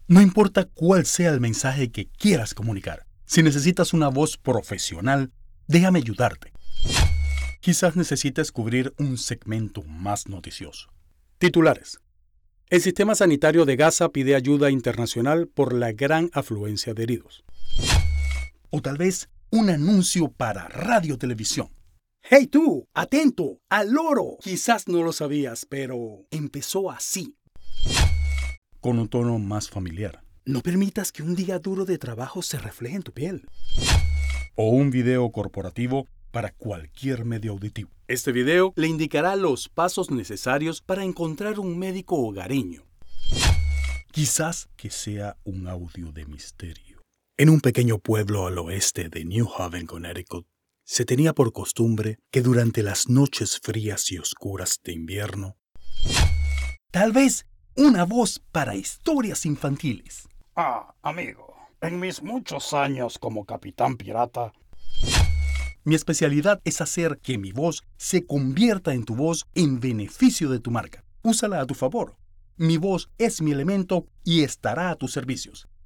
No importa cuál sea el mensaje que quieras comunicar. Si necesitas una voz profesional, déjame ayudarte. Quizás necesites cubrir un segmento más noticioso. Titulares. El sistema sanitario de Gaza pide ayuda internacional por la gran afluencia de heridos. O tal vez un anuncio para radio-televisión. ¡Hey tú! ¡Atento! ¡Al loro! Quizás no lo sabías, pero empezó así. Con un tono más familiar. No permitas que un día duro de trabajo se refleje en tu piel. O un video corporativo para cualquier medio auditivo. Este video le indicará los pasos necesarios para encontrar un médico hogareño. Quizás que sea un audio de misterio. En un pequeño pueblo al oeste de New Haven, Connecticut, se tenía por costumbre que durante las noches frías y oscuras de invierno, tal vez una voz para historias infantiles. Amigo, en mis muchos años como capitán pirata, Mi especialidad es hacer que mi voz se convierta en tu voz en beneficio de tu marca. Úsala a tu favor. Mi voz es mi elemento y estará a tus servicios.